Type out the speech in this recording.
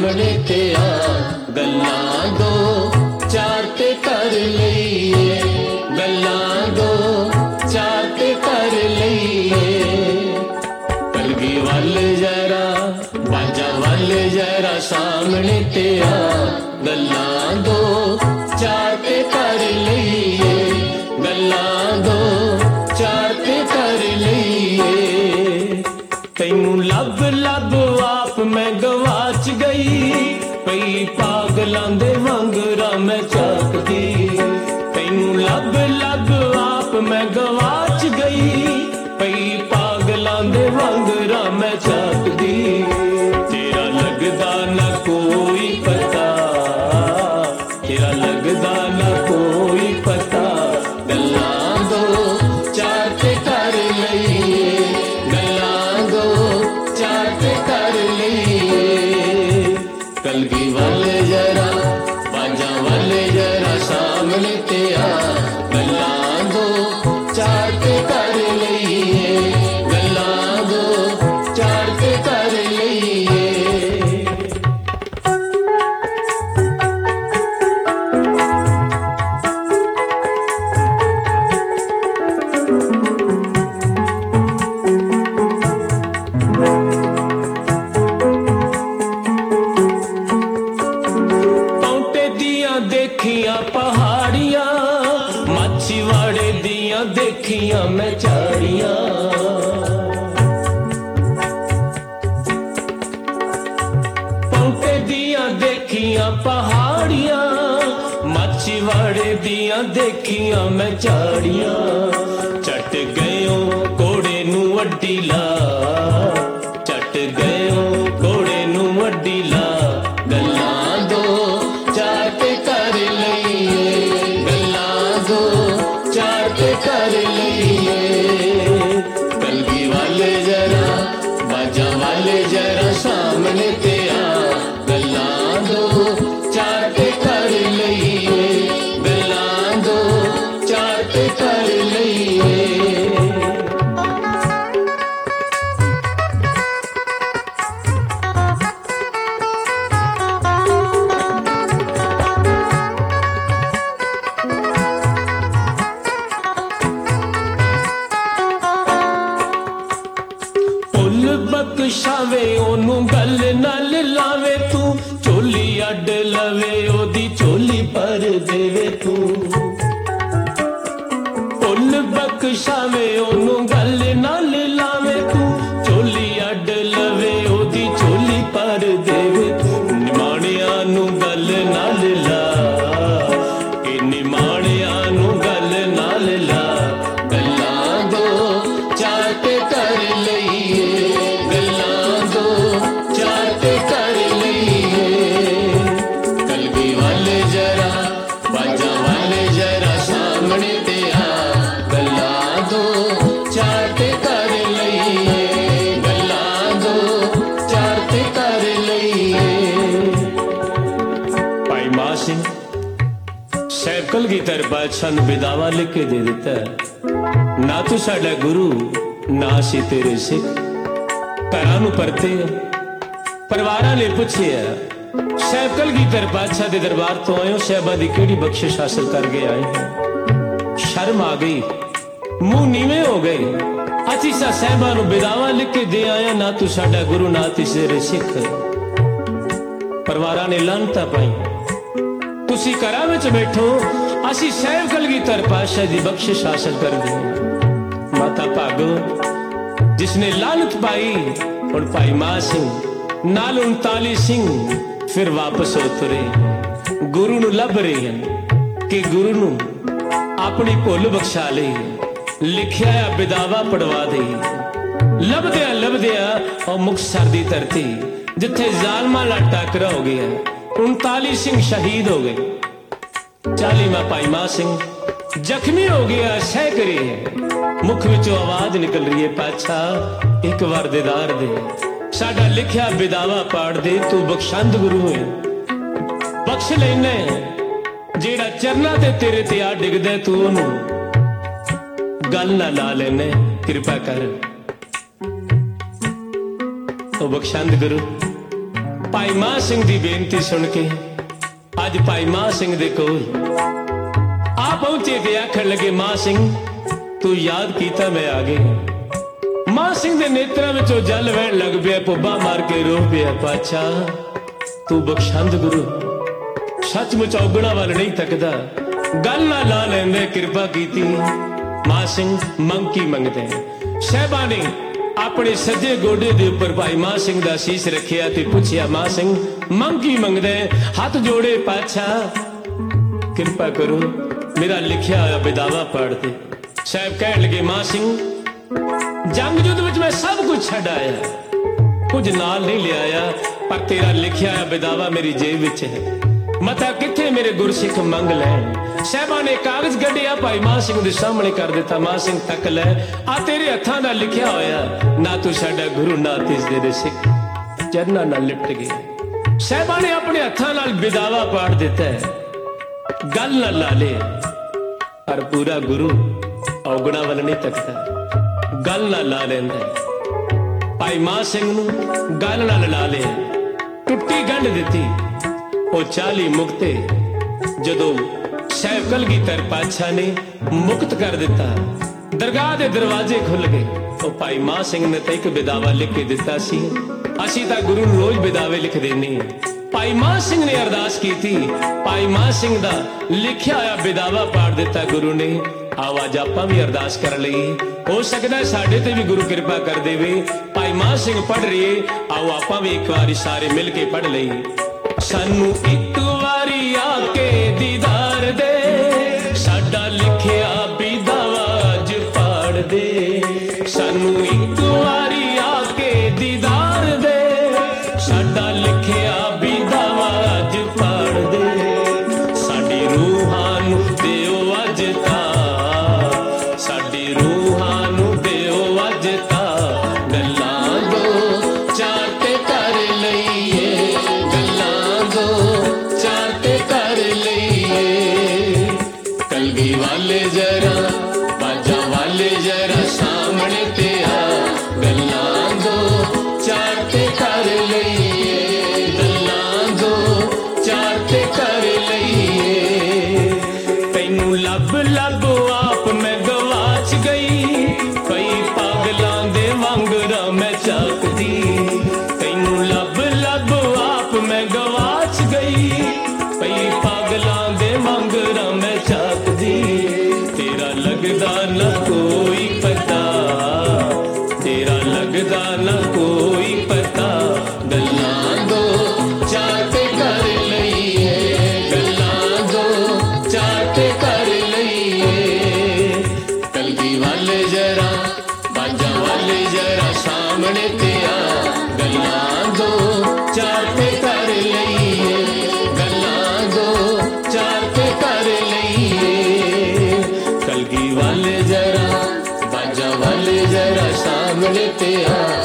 सामने ते आ गल्लां दो चार ते कर लईए, गल्लां दो चार ते कर लईए। कलगी वल जरा बाजा वल जरा सामने ते आ गल्लां दो चार ते कर लईए, गल्लां दो चार ते कर लईए। तैनू लब लब आप मैं गवाच गई, पई पागलां दे वांगरा मैं झाकदी। तैनू लब लब आप मैं गवाच गई, पई पागलां दे वांगरा मैं झाकदी। तेरा लगदा ना कोई पता, तेरा लगदा ना कोई पता, गल्लां दो चार ते कर लईए, गल्लां दो चार ते कर लईए। कलगी वल जरा बाजा वल जरा सामने ते आ गल्लां दो चार ते कर लईए, गल्लां दो चार ते कर लईए। देखियां पहाड़ियां माछीवाड़े दियां देखियां मैं झाड़ियां। पौंटे दियां देखियां पहाड़ियां माछीवाड़े दियां देखियां मैं झाड़ियां। चट गयो घोड़े नू अड्डी ला, चट गयो घोड़े नू अड्डी ला, गल्लां दो चार ते कर लईए, गल्लां दो चार ते कर लईए। कलगी वल जरा बाजा वल जरा सामने ते आ गल्लां दो चार ते कर लईए, गल्लां दो चार ते कर लईए। बख्शावे ओनू गल नाल लावे तू, चोली अड लवे ओदी चोली पर देवे तू। फुल बख्शावे ओनू गल नाल लावे तू, चोली अड लवे ओदी चोली पर देवे तू। निमाणिया नू गल नाल ला, ए निमाणिया नू गल नाल ला, गल्लां दो चार ते कर लईए, गल्लां दो चार ते कर लईए। कलगी वल जरा बाजा वल जरा सामने ते आ गल्लां दो चार ते कर लईए, गल्लां दो चार ते कर लईए। भाई मां सिंह साहिब कलगीधर बादशाह नूं बिदावा लिख के दे दिता, ना तू साडा गुरु ना सी तेरे सिख। घरां नूं परते परिवारां ने पुछिया साहिब कलगीधर बादशाह दे दरबार तो आए हो, साहिबां दी केड़ी बख्शिश हासिल करके आए हो। शर्म आ गई, मुंह नीवे हो गए। असी सा साहिबां नूं बिदावा लिख के दे आया, ना तू साडा गुरु ना तेरे सिख। परिवारां ने लानतां पाई, तुसी घरां विच बैठो, असी साहिब कलगीधर पातशाह दी बख्शिश हासिल कर दी। माता भागो जिसने लानत पाई, और भाई मां सिंह नाल 39 सिंह फिर वापस उतरे, गुरु नूं लभ रहे हैं कि गुरु नूं अपनी भुल बख्शा ले, लिखिया बिदावा पढ़वा दे। लभदिया लभदिया और मुक्तसर दी धरती जिथे जालमां दा टाकरा हो गया, 39 सिंह शहीद हो गए। 40वां भाई मां सिंह जख्मी हो गया, सह करे है, मुख विचों आवाज निकल रही है, पातशाह एक बार दीदार दे, साडा लिखिया बिदावा पाड़ दे, तू बख्शंद गुरु है, बख्श लेना जेड़ा चरना ते तेरे ते आ डिगदा, तू ओनू गल ना ला लेना, कृपा कर। तो बख्शंद गुरु ਭਾਈ ਮਾਨ ਸਿੰਘ ਦੀ ਬੇਨਤੀ ਸੁਣ ਕੇ ਅੱਜ ਭਾਈ ਮਾਨ ਸਿੰਘ ਦੇ ਕੋਲ ਆ ਪਹੁੰਚੇ ਤੇ ਆਖਣ ਲੱਗੇ, ਮਾਨ ਸਿੰਘ ਤੂੰ ਯਾਦ ਕੀਤਾ ਮੈਂ ਆ ਗਿਆ। ਮਾਨ ਸਿੰਘ ਦੇ ਨੇਤਰਾਂ ਵਿੱਚੋਂ ਜਲ ਵਹਿਣ ਲੱਗ ਪਿਆ, ਪੁੱਬਾ ਮਾਰ ਕੇ ਰੋ ਪਿਆ, ਪਾਤਸ਼ਾਹ ਤੂੰ ਬਖਸ਼ੰਦ ਗੁਰੂ, ਸੱਚਮੁੱਚ ਔਗਣਾ ਵੱਲ ਨਹੀਂ ਤੱਕਦਾ, ਗੱਲ ਨਾ ਲਾ ਲੈਂਦੇ, ਕਿਰਪਾ ਕੀਤੀ। ਮਾਨ ਸਿੰਘ ਮੰਗ ਕੀ ਮੰਗਦੇ? ਸਾਹਿਬਾਂ ਨੇ ਆਪਣੇ ਸੱਜੇ ਗੋਡੇ ਦੇ ਉੱਪਰ ਭਾਈ ਮਾਨ ਸਿੰਘ ਦਾ ਸੀਸ ਰੱਖਿਆ ਤੇ ਪੁੱਛਿਆ, ਮਾਨ ਸਿੰਘ ਮੰਗ ਕੀ ਮੰਗਦੇ? ਹੱਥ ਜੋੜੇ, ਪਾਤਸ਼ਾਹ ਕਿਰਪਾ ਕਰੋ ਮੇਰਾ ਲਿਖਿਆ ਹੋਇਆ ਬਿਦਾਵਾ ਪੜ੍ਹ ਦੇ। ਸਾਹਿਬ ਕਹਿਣ ਲੱਗੇ, ਮਾਨ ਸਿੰਘ ਜੰਗ ਯੁੱਧ ਵਿੱਚ ਮੈਂ ਸਭ ਕੁਝ ਛੱਡ ਆਇਆ, ਕੁਝ ਨਾਲ ਨਹੀਂ ਲਿਆਇਆ, ਪਰ ਤੇਰਾ ਲਿਖਿਆ ਹੋਇਆ ਬਿਦਾਵਾ ਮੇਰੀ ਜੇਬ ਵਿੱਚ ਹੈ, ਮਤਾ ਕਿੱਥੇ ਮੇਰੇ ਗੁਰਸਿੱਖ ਮੰਗ ਲੈਣ। ਸਾਹਿਬਾਂ ਨੇ ਕਾਗਜ਼ ਕੱਢਿਆ, ਭਾਈ ਮਾਨ ਸਿੰਘ ਦੇ ਸਾਹਮਣੇ ਕਰ ਦਿੱਤਾ। ਮਾਨ ਸਿੰਘ ਤੱਕ ਲੈ, ਆ ਤੇਰੇ ਹੱਥਾਂ ਦਾ ਲਿਖਿਆ ਹੋਇਆ, ਨਾ ਤੂੰ ਸਾਡਾ ਗੁਰੂ ਨਾ ਤਿਸਦੇ ਦੇ ਸਿੱਖ, ਚਰਨਾਂ ਨਾਲ ਲਿਪਟ ਗਏ। ਸਾਹਿਬਾਂ ਨੇ ਆਪਣੇ ਹੱਥਾਂ ਨਾਲ ਬਿਦਾਵਾ ਪਾੜ ਦਿੱਤਾ ਹੈ, ਗੱਲ ਨਾ ਲਾ ਲੇ, ਪਰ ਪੂਰਾ ਗੁਰੂ ਔਗਣਾ ਵੱਲ ਨਹੀਂ ਤੱਕਦਾ, ਗੱਲ ਨਾ ਲਾ ਲੈਂਦਾ। ਭਾਈ ਮਾਨ ਸਿੰਘ ਨੂੰ ਗੱਲ ਨਾਲ ਲਾ ਲਿਆ, ਟੁੱਟੀ ਗੰਢ ਦਿੱਤੀ। ਉਹ 40 ਮੁਕਤੇ ਜਦੋਂ ਸਾਹਿਬ ਕਲਗੀਧਰ ਪਾਤਸ਼ਾਹ ਨੇ ਮੁਕਤ ਕਰ ਦਿੱਤਾ, ਦਰਗਾਹ ਦੇ ਦਰਵਾਜ਼ੇ ਖੁੱਲ ਗਏ। ਉਹ ਭਾਈ ਮਾਨ ਸਿੰਘ ਨੇ ਤਾਂ ਇੱਕ ਬਿਦਾਵਾ ਲਿਖ ਕੇ ਦਿੱਤਾ ਸੀ, ਅਸੀਂ ਤਾਂ ਗੁਰੂ ਨੂੰ ਰੋਜ਼ ਬਿਦਾਵੇ ਲਿਖ ਦੇਣੇ। ਭਾਈ ਮਾਨ ਸਿੰਘ ਨੇ ਅਰਦਾਸ ਕੀਤੀ, ਭਾਈ ਮਾਨ ਸਿੰਘ ਦਾ ਲਿਖਿਆ ਹੋਇਆ ਬਿਦਾਵਾ ਪਾੜ ਦਿੱਤਾ ਗੁਰੂ ਨੇ। ਆਓ ਅੱਜ ਆਪਾਂ ਵੀ ਅਰਦਾਸ ਕਰ ਲਈਏ, ਹੋ ਸਕਦਾ ਸਾਡੇ ਤੇ ਵੀ ਗੁਰੂ ਕਿਰਪਾ ਕਰ ਦੇਵੇ। ਭਾਈ ਮਾਨ ਸਿੰਘ ਪੜ੍ਹ ਰਹੇ, ਆਓ ਆਪਾਂ ਵੀ ਇੱਕ ਵਾਰੀ ਸਾਰੇ ਮਿਲ ਕੇ ਪੜ੍ਹ ਲਈਏ। ਸਾਨੂੰ ਇੱਕ ਵਾਰੀ ਆ ਕੇ ਦੀਦਾਰ ਦੇ, ਸਾਡਾ ਲਿਖਿਆ ਬਿਦਾਵਾ ਅੱਜ ਪਾੜ ਦੇ। ਸਾਨੂੰ ਇੱਕ ਵਾਰੀ ਆ ਕੇ ਦੀਦਾਰ ਦੇ, ਸਾਡਾ ਲਿਖਿਆ ਬਿਦਾਵਾ ਅੱਜ ਪਾੜ ਦੇ। ਸਾਡੀ ਰੂਹਾਂ ਨੂੰ ਦਿਓ ਅੱਜ ਤਾਂ, ਸਾਡੀ ਰੂਹਾਂ ਨੂੰ ਦਿਓ ਅੱਜ ਤਾਂ, ਗੱਲਾਂ ਦੋ ਚਾਰ ਤੇ ਕਰ ਲਈਏ, ਗੱਲਾਂ ਦੋ ਚਾਰ ਤੇ ਕਰ ਲਈਏ। ਕਲਗੀ ਵਾਲੇ ਜਰਾ, ਬਾਜਾਂ ਵਾਲੇ ਜਰਾ ਸਾਹਮਣੇ ਤੇ ਆ, ਗੱਲਾਂ ਦੋ ਚਾਰ ਤੇ ਕਰ ਲਈਏ, ਗੱਲਾਂ ਦੋ ਚਾਰ ਤੇ ਕਰ ਲਈਏ। ਤੈਨੂੰ ਲੱਭ ਲੱਭ ਆਪ ਮੈਂ ਗਵਾਚ ਗਈ, ਕਈ ਪਾਗਲਾਂ ਦੇ ਵਾਂਗਰਾਂ ਮੈਂ ਝਾਕਦੀ। ਤੈਨੂੰ ਲੱਭ ਲੱਭ ਆਪ ਮੈਂ ਗਵਾਚ ਗਈ, ਕਈ ਪਾਗਲਾਂ ਦੇ ਵਾਂਗਰਾਂ ਮੈਂ ਝਾਕਦੀ। ਤੇਰਾ ਲੱਗਦਾ ਨਾ ਕੋਈ ਪਤਾ, ਤੇਰਾ ਲੱਗਦਾ ਨਾ ਕੋਈ ਪਤਾ, ਗੱਲਾਂ ਦੋ ਚਾਰ ਤੇ ਕਰ ਲਈਏ, ਗੱਲਾਂ ਦੋ ਚਾਰ ਤੇ ਕਰ ਲਈਏ। ਕਲਗੀ ਵਾਲੇ ਜਰਾ, ਬਾਜਾਂ ਵਾਲੇ ਜਰਾ ਸਾਹਮਣੇ ਤੇ ਆ, ਗੱਲਾਂ ਦੋ ਚਾਰ ਤੇ ਕਰ ਲਈਏ, ਗੱਲਾਂ ਦੋ ਚਾਰ ਤੇ ਕਰ ਲਈਏ। ਕਲਗੀ ਵਾਲੇ ਜਰਾ, ਬਾਜਾਂ ਵਾਲੇ ਜਰਾ ਸਾਹਮਣੇ ਤੇ ਆ।